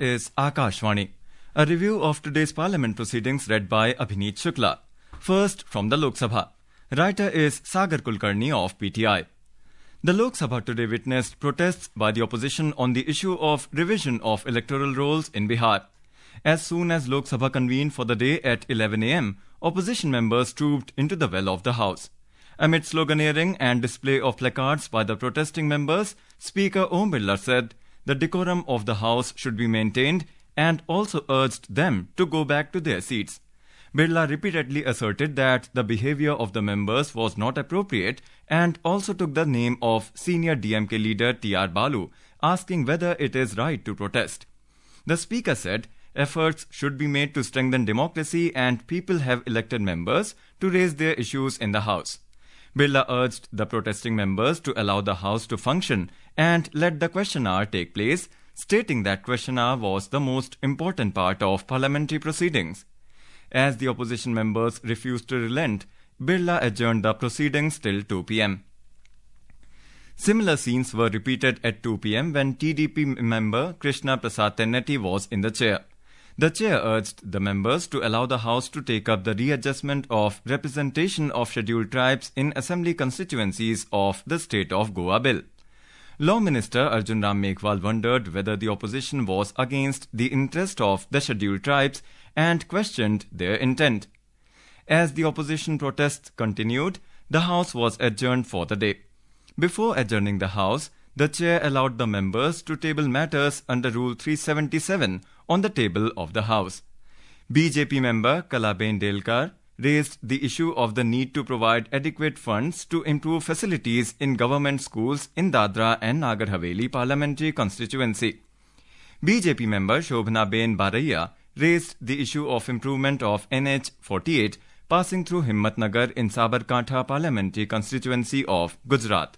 is Akashvani. A review of today's Parliament proceedings read by Abhineet Shukla. First, from the Lok Sabha. Writer is Sagar Kulkarni of PTI. The Lok Sabha today witnessed protests by the opposition on the issue of revision of electoral rolls in Bihar. As soon as Lok Sabha convened for the day at 11 a.m., opposition members trooped into the well of the House. Amid sloganeering and display of placards by the protesting members, Speaker Om Birla said the decorum of the House should be maintained and also urged them to go back to their seats. Birla repeatedly asserted that the behavior of the members was not appropriate and also took the name of senior DMK leader T.R. Balu, asking whether it is right to protest. The Speaker said efforts should be made to strengthen democracy and people have elected members to raise their issues in the House. Birla urged the protesting members to allow the House to function and let the question hour take place, stating that question hour was the most important part of parliamentary proceedings. As the opposition members refused to relent, Birla adjourned the proceedings till 2 p.m. Similar scenes were repeated at 2 p.m. when TDP member Krishna Prasad Tenneti was in the chair. The chair urged the members to allow the House to take up the readjustment of representation of scheduled tribes in assembly constituencies of the state of Goa bill. Law Minister Arjun Ram Meghwal wondered whether the opposition was against the interest of the scheduled tribes and questioned their intent. As the opposition protests continued, the House was adjourned for the day. Before adjourning the House, the chair allowed the members to table matters under Rule 377 on the table of the House. BJP member Kalaben Delkar raised the issue of the need to provide adequate funds to improve facilities in government schools in Dadra and Nagar Haveli parliamentary constituency. BJP member Shobhana Ben Baraiya raised the issue of improvement of NH 48 passing through Himmatnagar in Sabarkantha parliamentary constituency of Gujarat.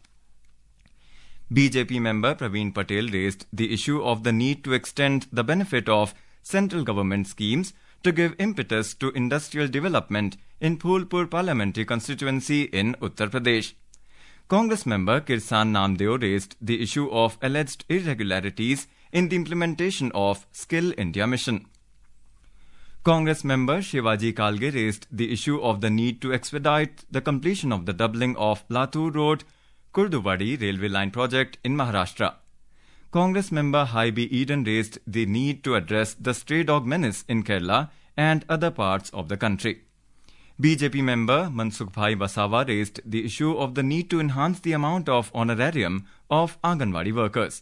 BJP member Praveen Patel raised the issue of the need to extend the benefit of central government schemes to give impetus to industrial development in Phulpur parliamentary constituency in Uttar Pradesh. Congress member Kirsan Namdeo raised the issue of alleged irregularities in the implementation of Skill India mission. Congress member Shivaji Kalge raised the issue of the need to expedite the completion of the doubling of Latur Road Kurduvadi railway line project in Maharashtra. Congress member Haibi Eden raised the need to address the stray dog menace in Kerala and other parts of the country. BJP member Mansukh Bhai Wasawa raised the issue of the need to enhance the amount of honorarium of Anganwadi workers.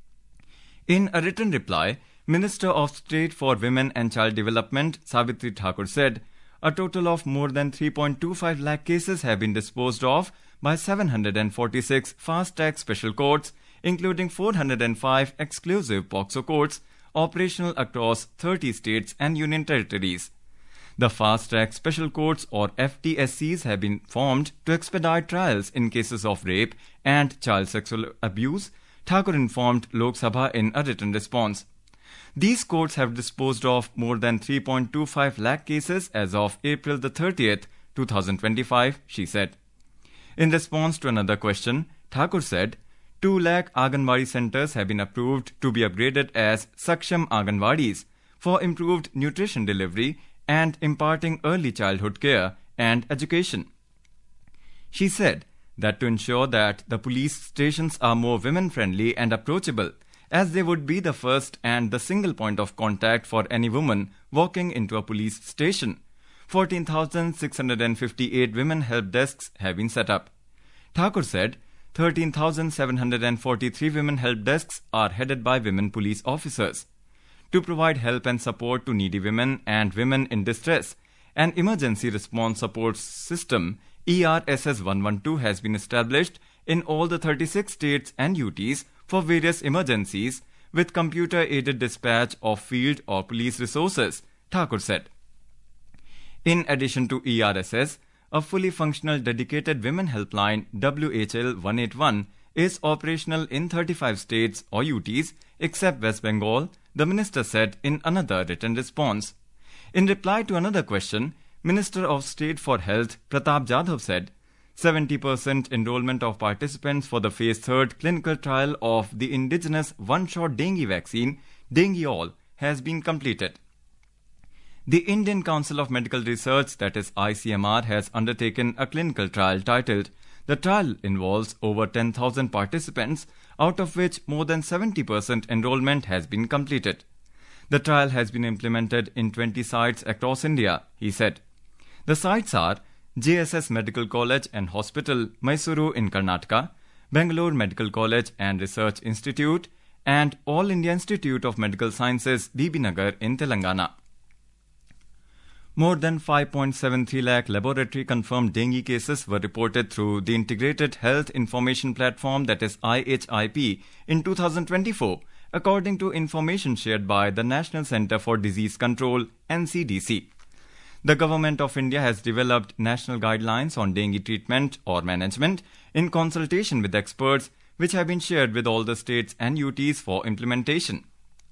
In a written reply, Minister of State for Women and Child Development Savitri Thakur said a total of more than 3.25 lakh cases have been disposed of by 746 fast-track special courts, including 405 exclusive POCSO courts, operational across 30 states and union territories. The fast-track special courts or FTSCs have been formed to expedite trials in cases of rape and child sexual abuse, Thakur informed Lok Sabha in a written response. These courts have disposed of more than 3.25 lakh cases as of April the 30th, 2025, she said. In response to another question, Thakur said, 2 lakh Anganwadi centers have been approved to be upgraded as Saksham Anganwadis for improved nutrition delivery and imparting early childhood care and education. She said that to ensure that the police stations are more women-friendly and approachable, as they would be the first and the single point of contact for any woman walking into a police station, 14,658 women help desks have been set up. Thakur said 13,743 women help desks are headed by women police officers. To provide help and support to needy women and women in distress, an emergency response support system, ERSS 112, has been established in all the 36 states and UTs for various emergencies with computer-aided dispatch of field or police resources, Thakur said. In addition to ERSS, a fully functional dedicated women helpline WHL 181 is operational in 35 states or UTs except West Bengal, the minister said in another written response. In reply to another question, Minister of State for Health Pratap Jadhav said 70% enrollment of participants for the phase 3rd clinical trial of the indigenous one-shot dengue vaccine, Dengue All, has been completed. The Indian Council of Medical Research, that is ICMR, has undertaken a clinical trial titled The Trial Involves Over 10,000 Participants, out of which more than 70% enrollment has been completed. The trial has been implemented in 20 sites across India, he said. The sites are JSS Medical College and Hospital, Mysuru in Karnataka, Bangalore Medical College and Research Institute, and All India Institute of Medical Sciences, Bibinagar in Telangana. More than 5.73 lakh laboratory-confirmed dengue cases were reported through the Integrated Health Information Platform, that is IHIP, in 2024, according to information shared by the National Centre for Disease Control, NCDC. The Government of India has developed national guidelines on dengue treatment or management in consultation with experts, which have been shared with all the states and UTs for implementation.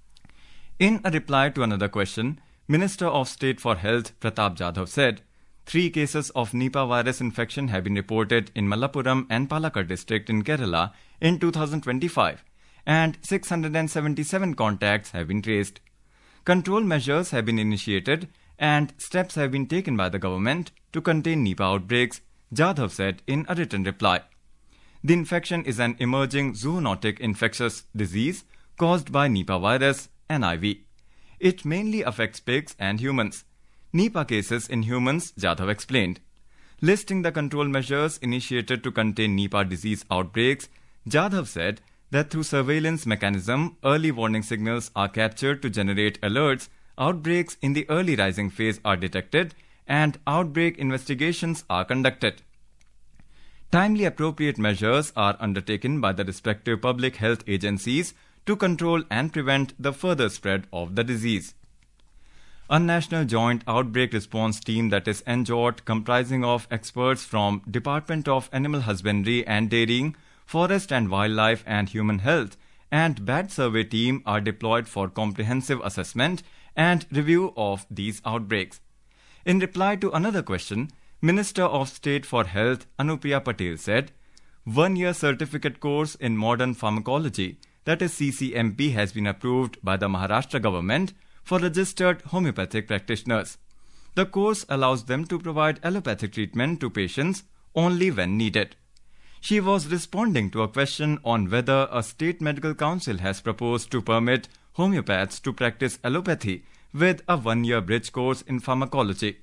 In a reply to another question, Minister of State for Health Pratap Jadhav said, 3 cases of Nipah virus infection have been reported in Malappuram and Palakkad district in Kerala in 2025, and 677 contacts have been traced. Control measures have been initiated and steps have been taken by the government to contain Nipah outbreaks, Jadhav said in a written reply. The infection is an emerging zoonotic infectious disease caused by Nipah virus, NIV. It mainly affects pigs and humans. Nipah cases in humans, Jadhav explained. Listing the control measures initiated to contain Nipah disease outbreaks, Jadhav said that through surveillance mechanism, early warning signals are captured to generate alerts, outbreaks in the early rising phase are detected, and outbreak investigations are conducted. Timely appropriate measures are undertaken by the respective public health agencies to control and prevent the further spread of the disease. A national joint outbreak response team, that is NJOT, comprising of experts from Department of Animal Husbandry and Dairying, Forest and Wildlife and Human Health, and Bat Survey team are deployed for comprehensive assessment and review of these outbreaks. In reply to another question, Minister of State for Health Anupriya Patel said, 1-year certificate course in modern pharmacology, that is CCMP, has been approved by the Maharashtra government for registered homeopathic practitioners. The course allows them to provide allopathic treatment to patients only when needed. She was responding to a question on whether a state medical council has proposed to permit homeopaths to practice allopathy with a 1-year bridge course in pharmacology.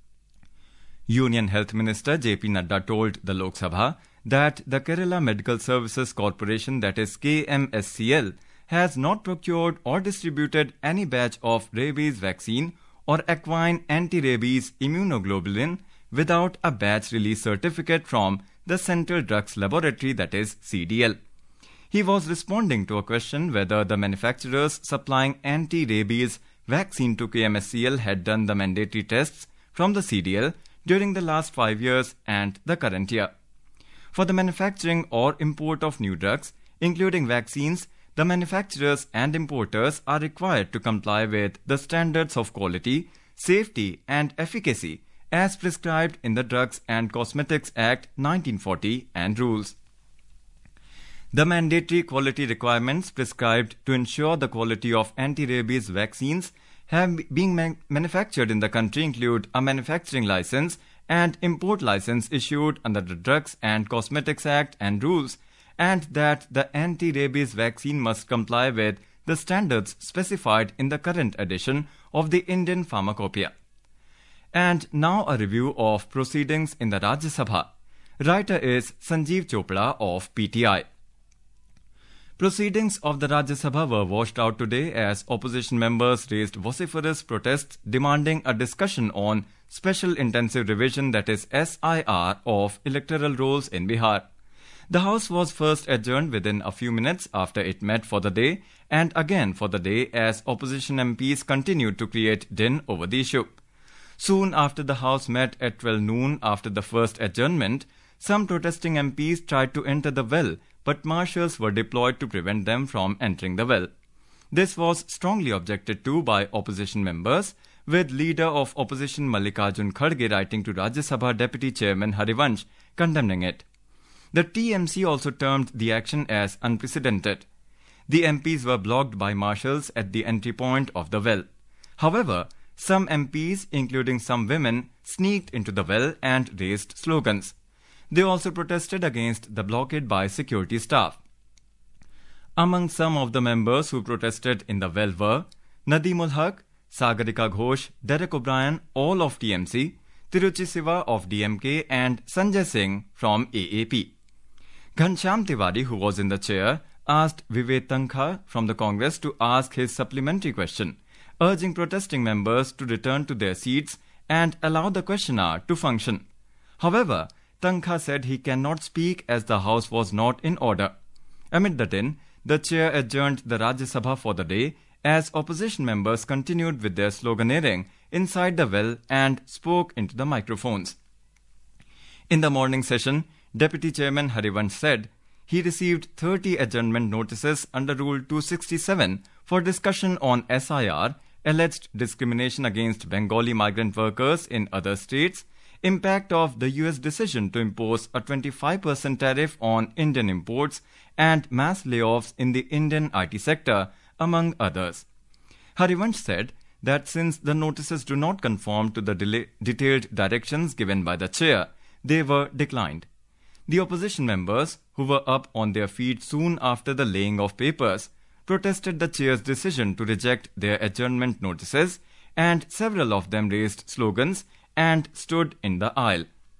Union Health Minister J.P. Nadda told the Lok Sabha that the Kerala Medical Services Corporation, that is KMSCL, has not procured or distributed any batch of rabies vaccine or equine anti-rabies immunoglobulin without a batch release certificate from the Central Drugs Laboratory, that is CDL. He was responding to a question whether the manufacturers supplying anti-rabies vaccine to KMSCL had done the mandatory tests from the CDL during the last 5 years and the current year. For the manufacturing or import of new drugs, including vaccines, the manufacturers and importers are required to comply with the standards of quality, safety and efficacy as prescribed in the Drugs and Cosmetics Act 1940 and rules. The mandatory quality requirements prescribed to ensure the quality of anti-rabies vaccines have been manufactured in the country include a manufacturing license and import license issued under the Drugs and Cosmetics Act and rules, and that the anti-rabies vaccine must comply with the standards specified in the current edition of the Indian Pharmacopoeia. And now a review of proceedings in the Rajya Sabha. Writer is Sanjeev Chopra of PTI. Proceedings of the Rajya Sabha were washed out today as opposition members raised vociferous protests demanding a discussion on Special Intensive Revision, that is SIR, of electoral rolls in Bihar. The House was first adjourned within a few minutes after it met for the day and again for the day as opposition MPs continued to create din over the issue. Soon after the House met at 12 noon after the first adjournment, some protesting MPs tried to enter the well, but marshals were deployed to prevent them from entering the well. This was strongly objected to by opposition members, with leader of opposition Mallikarjun Kharge writing to Rajya Sabha Deputy Chairman Harivansh condemning it. The TMC also termed the action as unprecedented. The MPs were blocked by marshals at the entry point of the well. However, some MPs, including some women, sneaked into the well and raised slogans. They also protested against the blockade by security staff. Among some of the members who protested in the well were Nadeem ul Haq, Sagarika Ghosh, Derek O'Brien, all of TMC, Tiruchi Siva of DMK and Sanjay Singh from AAP. Ghanshyam Tiwari, who was in the chair, asked Vivek Tankha from the Congress to ask his supplementary question, urging protesting members to return to their seats and allow the question hour to function. However, Tankha said he cannot speak as the House was not in order. Amid the din, the chair adjourned the Rajya Sabha for the day as opposition members continued with their sloganeering inside the well and spoke into the microphones. In the morning session, Deputy Chairman Harivansh said he received 30 adjournment notices under Rule 267 for discussion on SIR, alleged discrimination against Bengali migrant workers in other states, impact of the US decision to impose a 25% tariff on Indian imports, and mass layoffs in the Indian IT sector, among others. Harivansh said that since the notices do not conform to the detailed directions given by the chair, they were declined. The opposition members, who were up on their feet soon after the laying of papers, protested the chair's decision to reject their adjournment notices, and several of them raised slogans and stood in the aisle.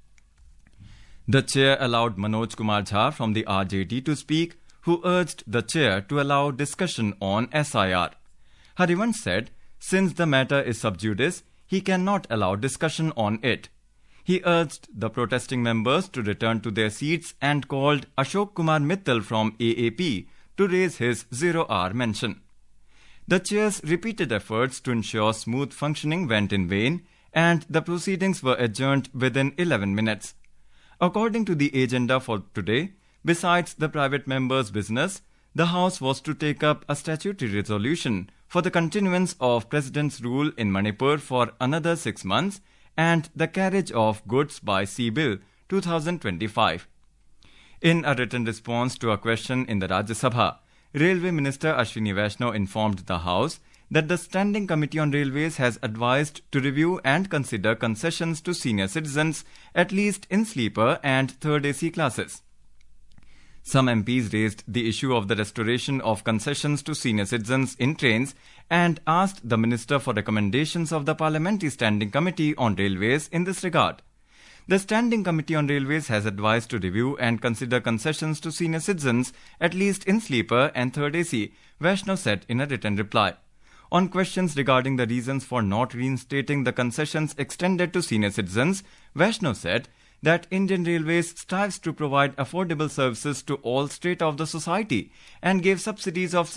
The chair allowed Manoj Kumar Jha from the RJD to speak, who urged the chair to allow discussion on SIR. Harivansh said, since the matter is sub judice, he cannot allow discussion on it. He urged the protesting members to return to their seats and called Ashok Kumar Mittal from AAP to raise his 0-hour mention. The chair's repeated efforts to ensure smooth functioning went in vain, and the proceedings were adjourned within 11 minutes. According to the agenda for today, besides the private members' business, the House was to take up a statutory resolution for the continuance of President's rule in Manipur for another 6 months and the carriage of goods by sea bill 2025. In a written response to a question in the Rajya Sabha, Railway Minister Ashwini Vaishnaw informed the House that the Standing Committee on Railways has advised to review and consider concessions to senior citizens, at least in sleeper and third AC classes. Some MPs raised the issue of the restoration of concessions to senior citizens in trains and asked the Minister for recommendations of the Parliamentary Standing Committee on Railways in this regard. The Standing Committee on Railways has advised to review and consider concessions to senior citizens, at least in sleeper and third AC, Vaishnaw said in a written reply. On questions regarding the reasons for not reinstating the concessions extended to senior citizens, Vaishnaw said that Indian Railways strives to provide affordable services to all strata of the society and gave subsidies of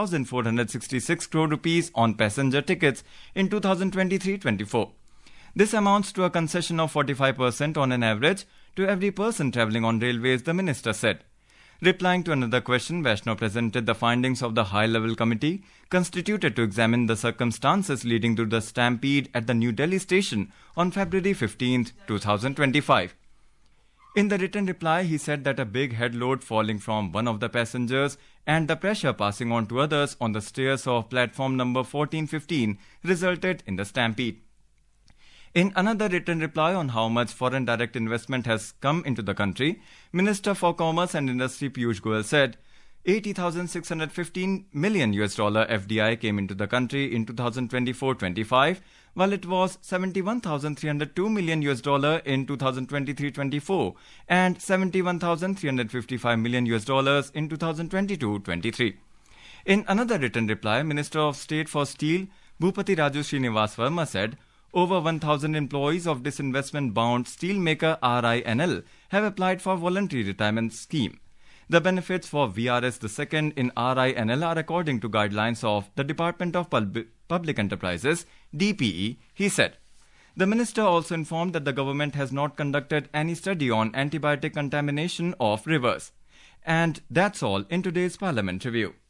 60,466 crore rupees on passenger tickets in 2023-24. This amounts to a concession of 45% on an average to every person travelling on railways, the minister said. Replying to another question, Vaishnaw presented the findings of the high-level committee constituted to examine the circumstances leading to the stampede at the New Delhi station on February 15, 2025. In the written reply, he said that a big head load falling from one of the passengers and the pressure passing on to others on the stairs of platform number 1415 resulted in the stampede. In another written reply on how much foreign direct investment has come into the country, Minister for Commerce and Industry Piyush Goyal said $80,615 million FDI came into the country in 2024-25, while it was $71,302 million in 2023-24 and $71,355 million in 2022-23. In another written reply, Minister of State for Steel Bhupati Raju Srinivas Verma said over 1,000 employees of disinvestment-bound steelmaker RINL have applied for voluntary retirement scheme. The benefits for VRS II in RINL are according to guidelines of the Department of Public Enterprises, DPE, he said. The minister also informed that the government has not conducted any study on antibiotic contamination of rivers. And that's all in today's Parliament Review.